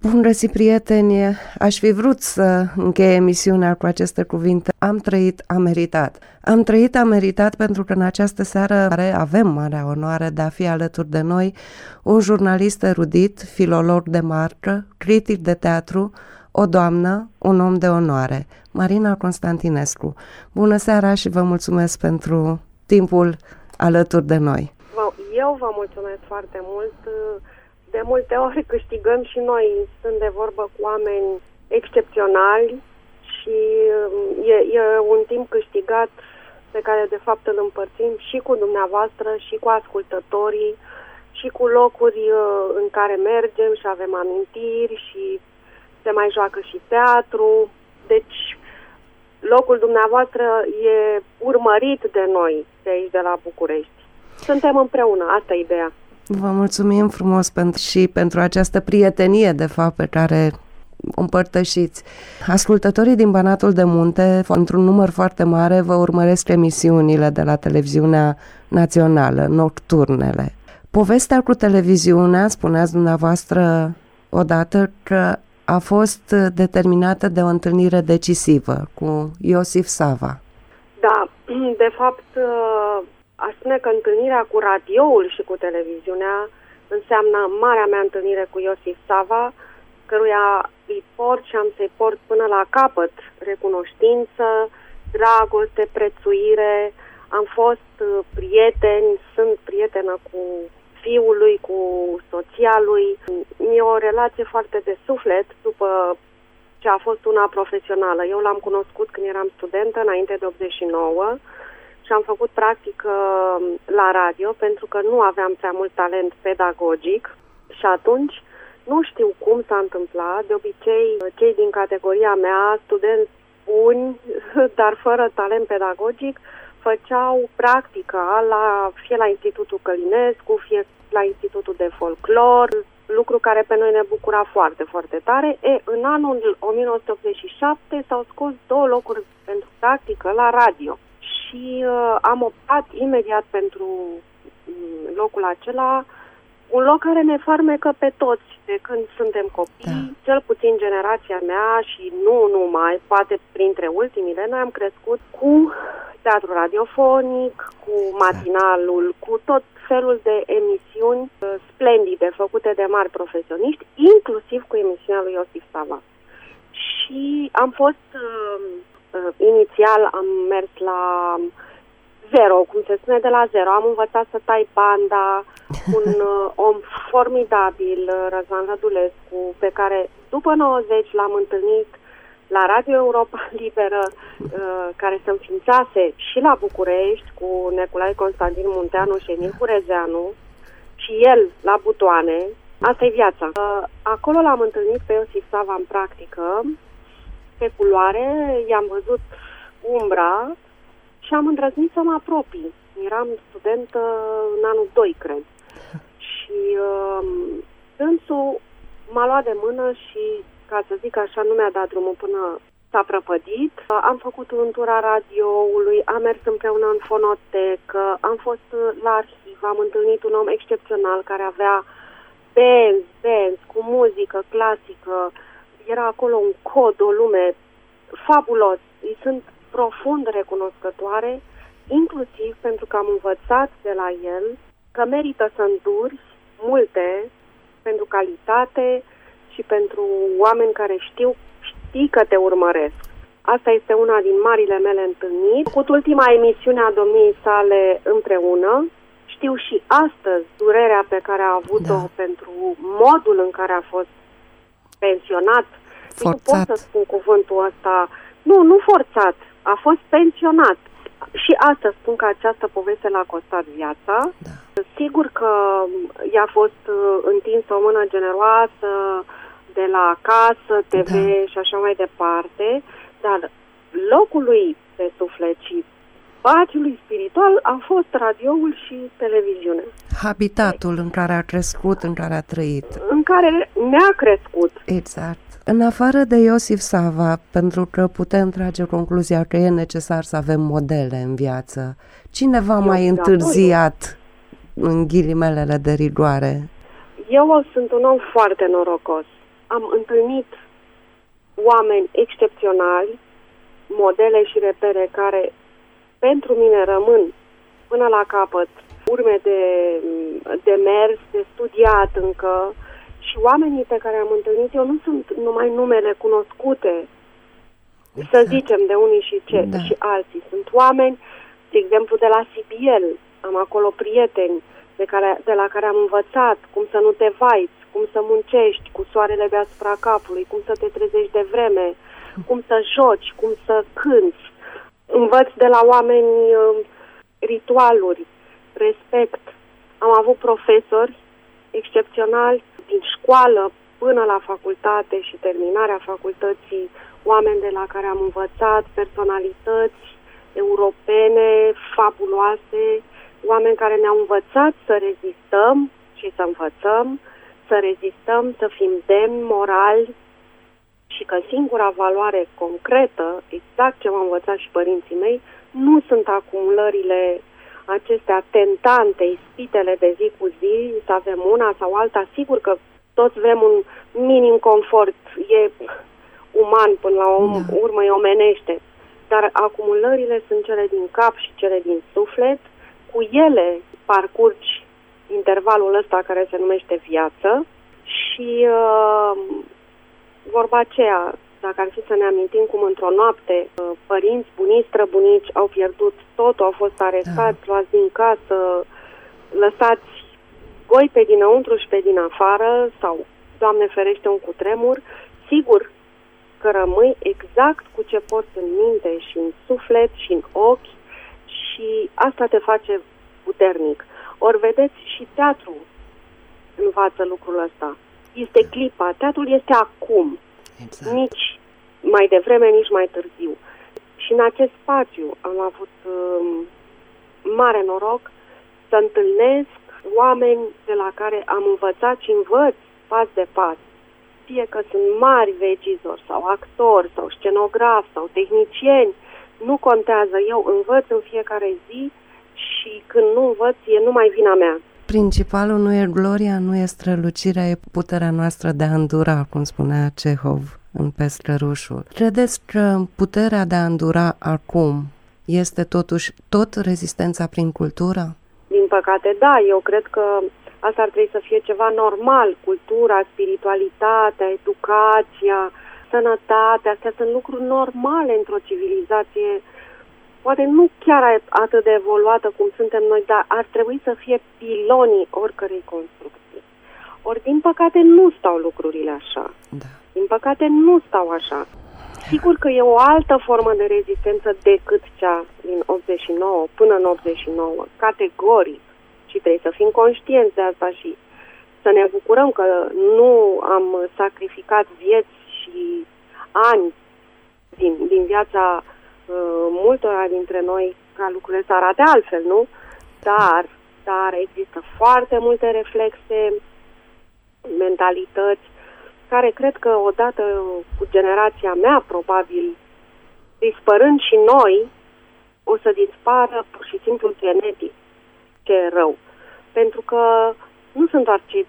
Bun găsit, prieteni! Aș fi vrut să încheie emisiunea cu aceste cuvinte. Am trăit, am meritat. Am trăit, am meritat pentru că în această seară avem marea onoare de a fi alături de noi un jurnalist erudit, filolog de marcă, critic de teatru, o doamnă, un om de onoare, Marina Constantinescu. Bună seara și vă mulțumesc pentru timpul alături de noi. Eu vă mulțumesc foarte mult. De multe ori câștigăm și noi, stând de vorbă cu oameni excepționali și e un timp câștigat pe care de fapt îl împărțim și cu dumneavoastră și cu ascultătorii și cu locuri în care mergem și avem amintiri și se mai joacă și teatru. Deci locul dumneavoastră e urmărit de noi de aici, de la București. Suntem împreună, asta e ideea. Vă mulțumim frumos și pentru această prietenie, de fapt, pe care o împărtășiți. Ascultătorii din Banatul de Munte, într-un număr foarte mare, vă urmăresc emisiunile de la televiziunea națională, nocturnele. Povestea cu televiziunea, spuneați dumneavoastră odată, că a fost determinată de o întâlnire decisivă cu Iosif Sava. Da, de fapt, aș spune că întâlnirea cu radioul și cu televiziunea înseamnă marea mea întâlnire cu Iosif Sava, căruia îi port și am să-i port până la capăt recunoștință, dragoste, prețuire. Am fost prieteni, sunt prietenă cu fiul lui, cu soția lui. E o relație foarte de suflet după ce a fost una profesională. Eu l-am cunoscut când eram studentă, înainte de 89, și am făcut practică la radio pentru că nu aveam prea mult talent pedagogic și atunci nu știu cum s-a întâmplat. De obicei, cei din categoria mea, studenți buni, dar fără talent pedagogic, făceau practica fie la Institutul Călinescu, fie la Institutul de Folclor, lucru care pe noi ne bucura foarte, foarte tare. În anul 1987 s-au scos 2 locuri pentru practică la radio. Și am optat imediat pentru locul acela, un loc care ne farmecă pe toți de când suntem copii, cel puțin generația mea și nu numai, poate printre ultimile. Noi am crescut cu teatru radiofonic, cu matinalul, cu tot felul de emisiuni splendide făcute de mari profesioniști, inclusiv cu emisiunea lui Iosif Sava. Și am fost... inițial am mers la zero, cum se spune, de la zero. Am învățat să tai banda, un om formidabil, Răzvan Rădulescu, pe care după 90 l-am întâlnit la Radio Europa Liberă, care se înființase și la București, cu Nicolae Constantin Munteanu și Emil Hurezeanu, și el la butoane. Asta e viața. Acolo l-am întâlnit pe Iosif Sava în practică, pe culoare, i-am văzut umbra și am îndrăznit să mă apropii. Eram studentă în anul 2, cred. Și dânsul m-a luat de mână și, ca să zic așa, nu mi-a dat drumul până s-a prăpădit. Am făcut untura radioului, am mers împreună în fonotecă, am fost la arhiv, am întâlnit un om excepțional care avea benzi cu muzică clasică. Era acolo un cod, o lume fabulos. Îi sunt profund recunoscătoare, inclusiv pentru că am învățat de la el că merită să înduri multe pentru calitate și pentru oameni care știi că te urmăresc. Asta este una din marile mele întâlniri. Am făcut ultima emisiune a domniei sale împreună. Știu și astăzi durerea pe care a avut-o pentru modul în care a fost pensionat. Nu pot să spun cuvântul ăsta. Nu forțat. A fost pensionat. Și asta spun că această poveste l-a costat viața. Da. Sigur că i-a fost întins o mână generoasă de la casă, TV și așa mai departe, dar locul lui pe suflet și spațiul lui spiritual a fost radioul și televiziunea. Habitatul în care a crescut, în care a trăit. În care ne-a crescut. Exact. În afară de Iosif Sava, pentru că putem trage concluzia că e necesar să avem modele în viață, cine v-a mai întârziat, în ghilimelele de rigoare? Eu sunt un om foarte norocos. am întâlnit oameni excepționali, modele și repere care pentru mine rămân până la capăt, urme de mers, de studiat încă, și oamenii pe care am întâlnit eu nu sunt numai numele cunoscute, exact, să zicem, de unii și alții. Sunt oameni, de exemplu, de la CBL, am acolo prieteni de la care am învățat cum să nu te vaiți, cum să muncești cu soarele deasupra capului, cum să te trezești de vreme, cum să joci, cum să cânți. Învăț de la oameni ritualuri, respect. Am avut profesori excepționali din școală până la facultate și terminarea facultății, oameni de la care am învățat, personalități europene fabuloase, oameni care ne-au învățat să rezistăm și să învățăm, să rezistăm, să fim demni, morali, și că singura valoare concretă, exact ce m-au învățat și părinții mei, nu sunt acumulările acestea tentante, ispitele de zi cu zi, să avem una sau alta. Sigur că toți vrem un minim confort, e uman până la urmă, e omenește, dar acumulările sunt cele din cap și cele din suflet, cu ele parcurgi intervalul ăsta care se numește viață și vorba aceea, dacă ar fi să ne amintim cum într-o noapte părinți, bunici, străbunici au pierdut totul, au fost arestați, luați din casă, lăsați goi pe dinăuntru și pe din afară sau, Doamne ferește, un cutremur, sigur că rămâi exact cu ce porți în minte și în suflet și în ochi și asta te face puternic. Ori vedeți, și teatru învață lucrul ăsta. Este clipa, teatrul este acum, exact. Nici mai devreme, nici mai târziu. Și în acest spațiu am avut mare noroc să întâlnesc oameni de la care am învățat și învăț pas de pas. Fie că sunt mari regizori sau actori sau scenografi sau tehnicieni, nu contează, eu învăț în fiecare zi și când nu învăț e numai vina mea. Principalul nu e gloria, nu e strălucirea, e puterea noastră de a îndura, cum spunea Cehov în Pescărușul. Credeți că puterea de a îndura acum este totuși tot rezistența prin cultură? Din păcate, da. Eu cred că asta ar trebui să fie ceva normal. Cultura, spiritualitatea, educația, sănătatea, astea sunt lucruri normale într-o civilizație, poate nu chiar atât de evoluată cum suntem noi, dar ar trebui să fie pilonii oricărei construcții. Ori, din păcate, nu stau lucrurile așa. Da. Din păcate, nu stau așa. Sigur că e o altă formă de rezistență decât cea din 89, până în 89, categoric. Și trebuie să fim conștienți de asta și să ne bucurăm că nu am sacrificat vieți și ani din viața multora dintre noi ca lucrurile să arate altfel, nu? Dar există foarte multe reflexe, mentalități, care cred că odată cu generația mea, probabil, dispărând și noi, o să dispară pur și simplu genetic, ce e rău. Pentru că nu sunt doar cei 27-28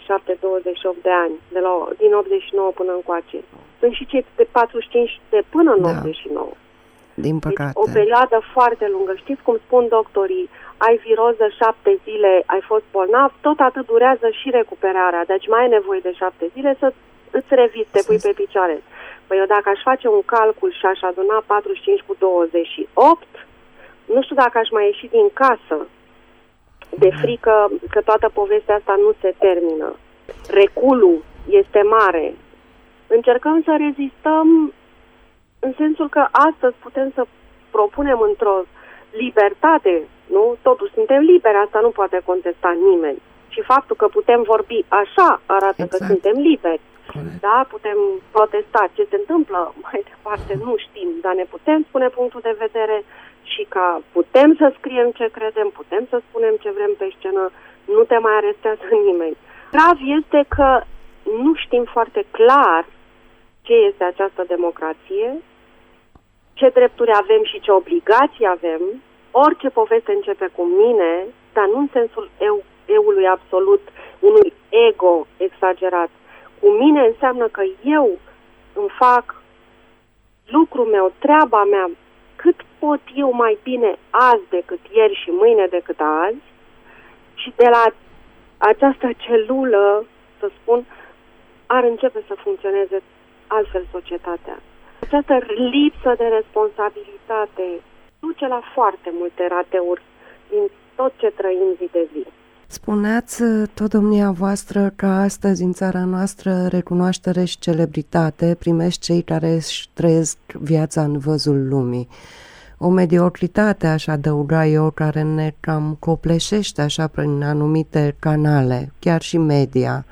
de ani, din 89 până încoace. Sunt și cei de 45 de până în 89. Din păcate. Deci, o perioadă foarte lungă. Știți cum spun doctorii? Ai viroză 7 zile, ai fost bolnav, tot atât durează și recuperarea. Deci mai ai nevoie de 7 zile să îți reviți, te pui pe picioare. Păi eu dacă aș face un calcul și aș aduna 45 cu 28, nu știu dacă aș mai ieși din casă de frică că toată povestea asta nu se termină. Reculul este mare. Încercăm să rezistăm în sensul că astăzi putem să propunem într-o libertate, nu? Totuși suntem liberi, asta nu poate contesta nimeni. Și faptul că putem vorbi așa arată că suntem liberi. Da? Putem protesta. Ce se întâmplă mai departe nu știm, dar ne putem spune punctul de vedere și că putem să scriem ce credem, putem să spunem ce vrem pe scenă, nu te mai arestează nimeni. Grav este că nu știm foarte clar ce este această democrație, ce drepturi avem și ce obligații avem. Orice poveste începe cu mine, dar nu în sensul eului absolut, unui ego exagerat, cu mine înseamnă că eu îmi fac lucrul meu, treaba mea, cât pot eu mai bine azi decât ieri și mâine decât azi, și de la această celulă, să spun, ar începe să funcționeze altfel societatea. Această lipsă de responsabilitate duce la foarte multe rateuri din tot ce trăim zi de zi. Spuneați tot dumneavoastră că astăzi în țara noastră recunoaștere și celebritate primesc cei care își trăiesc viața în văzul lumii. O mediocritate, aș adăuga eu, care ne cam copleșește așa prin anumite canale, chiar și media.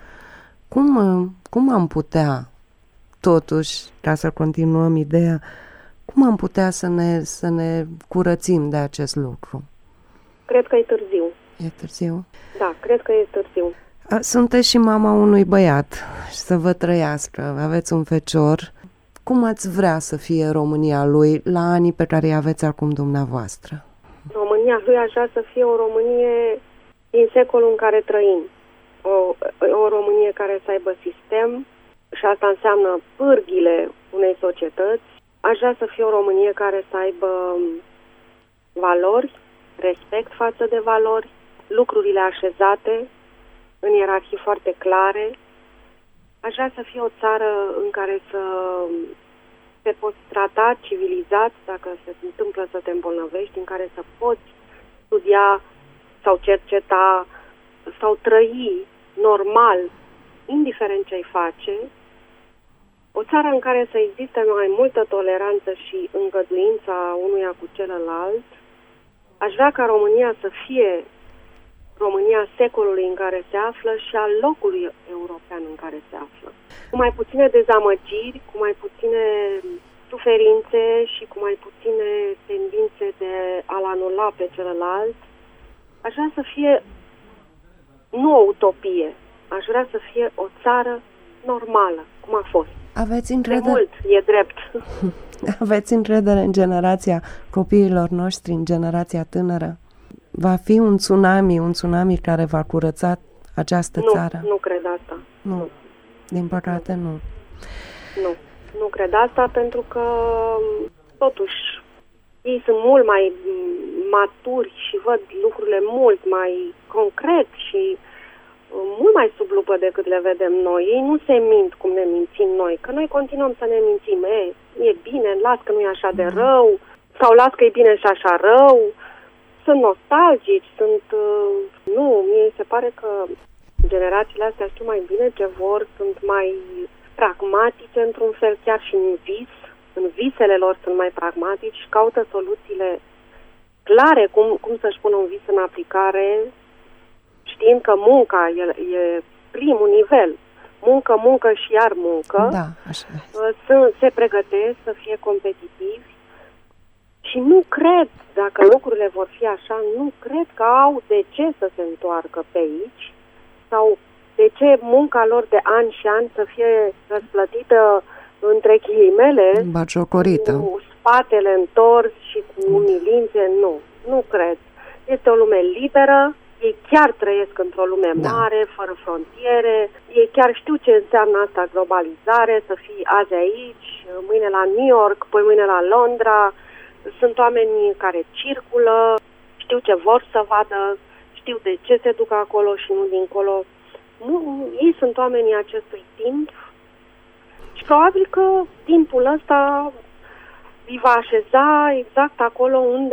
Cum am putea, totuși, ca să continuăm ideea, cum am putea să ne curățim de acest lucru? Cred că e târziu. E târziu? Da, cred că e târziu. Sunteți și mama unui băiat și să vă trăiască, aveți un fecior. Cum ați vrea să fie România lui la anii pe care îi aveți acum dumneavoastră? România lui aș vrea să fie o Românie din secolul în care trăim. O Românie care să aibă sistem, și asta înseamnă pârghile unei societăți. Aș vrea să fie o Românie care să aibă valori, respect față de valori, lucrurile așezate în ierarhii foarte clare. Aș vrea să fie o țară în care să te poți trata civilizat dacă se întâmplă să te îmbolnăvești, în care să poți studia sau cerceta sau trăi normal, indiferent ce-ai face. O țară în care să existe mai multă toleranță și îngăduința unuia cu celălalt. Aș vrea ca România să fie România secolului în care se află și al locului european în care se află. Cu mai puține dezamăgiri, cu mai puține suferințe și cu mai puține tendințe de a-l anula pe celălalt. Aș vrea să fie nu o utopie, aș vrea să fie o țară normală, cum a fost. Aveți încredere? De mult, e drept. Aveți încredere în generația copiilor noștri, în generația tânără? Va fi un tsunami care va curăța această țară? Nu cred asta. Nu. Din păcate, nu. Nu cred asta, pentru că totuși ei sunt mult mai maturi și văd lucrurile mult mai concret și mult mai sub lupă decât le vedem noi. Ei nu se mint cum ne mințim noi, că noi continuăm să ne mințim. E bine, las că nu e așa de rău, sau las că e bine și așa rău. Sunt nostalgici, nu, mie se pare că generațiile astea știu mai bine ce vor, sunt mai pragmatice într-un fel, chiar și în visele lor sunt mai pragmatici și caută soluțiile clare, cum să-și pună un vis în aplicare, știind că munca e primul nivel. Muncă și iar muncă. Da, așa. Se pregătesc să fie competitivi și nu cred, dacă lucrurile vor fi așa, nu cred că au de ce să se întoarcă pe aici sau de ce munca lor de ani și ani să fie răsplătită între ghilimele, baciocorită, cu spatele întors și cu umilințe. Nu cred. Este o lume liberă, ei chiar trăiesc într-o lume mare, fără frontiere, ei chiar știu ce înseamnă asta globalizare, să fii azi aici, mâine la New York, poi mâine la Londra. Sunt oameni care circulă, știu ce vor să vadă, știu de ce se duc acolo și nu dincolo. Ei sunt oamenii acestui timp și probabil că timpul ăsta îi va așeza exact acolo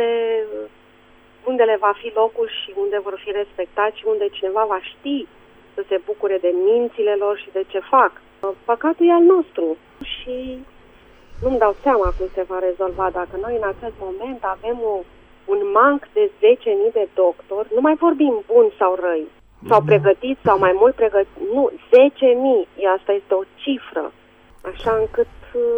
unde le va fi locul și unde vor fi respectați și unde cineva va ști să se bucure de mințile lor și de ce fac. Păcatul e al nostru și nu-mi dau seama cum se va rezolva dacă noi în acest moment avem un manc de 10.000 de doctori, nu mai vorbim buni sau răi, sau pregătiți sau mai mult pregătiți, nu, 10.000, asta este o cifră, așa încât,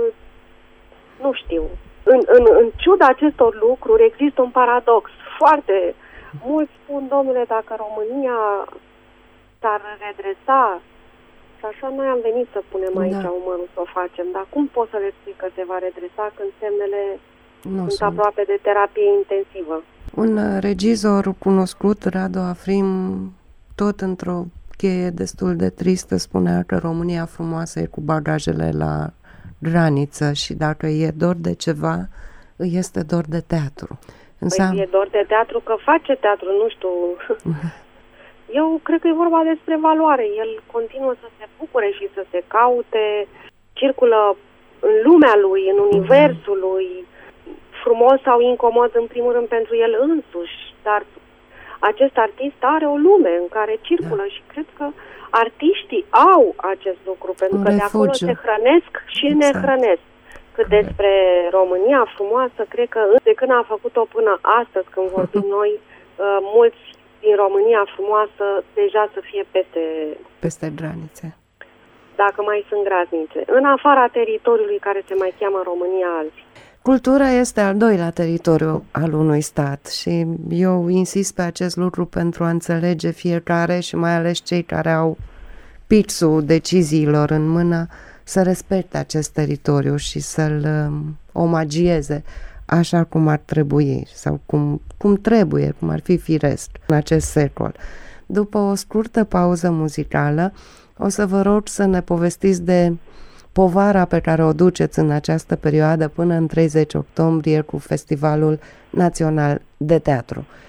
nu știu. În ciuda acestor lucruri există un paradox. Foarte mulți spun, domnule, dacă România s-ar redresa și așa noi am venit să punem aici umărul să o facem, dar cum pot să le explic că se va redresa când semnele sunt aproape de terapie intensivă? Un regizor cunoscut, Radu Afrim, tot într-o cheie destul de tristă spunea că România frumoasă e cu bagajele la graniță și dacă e dor de ceva, îi este dor de teatru. Păi e dor de teatru că face teatru, nu știu. Eu cred că e vorba despre valoare. El continuă să se bucure și să se caute, circulă în lumea lui, în universul lui, frumos sau incomod în primul rând pentru el însuși, dar acest artist are o lume în care circulă și cred că artiștii au acest lucru, pentru că de acolo se hrănesc și ne hrănesc. Cât despre România frumoasă, cred că de când a făcut-o până astăzi, când vorbim noi, mulți din România frumoasă deja să fie peste granițe. Dacă mai sunt graznițe. În afara teritoriului care se mai cheamă România azi. Cultura este al doilea teritoriu al unui stat și eu insist pe acest lucru pentru a înțelege fiecare și mai ales cei care au pixul deciziilor în mână să respecte acest teritoriu și să-l omagieze așa cum ar trebui sau cum trebuie, cum ar fi firesc în acest secol. După o scurtă pauză muzicală, o să vă rog să ne povestiți de povara pe care o duceți în această perioadă până în 30 octombrie cu Festivalul Național de Teatru.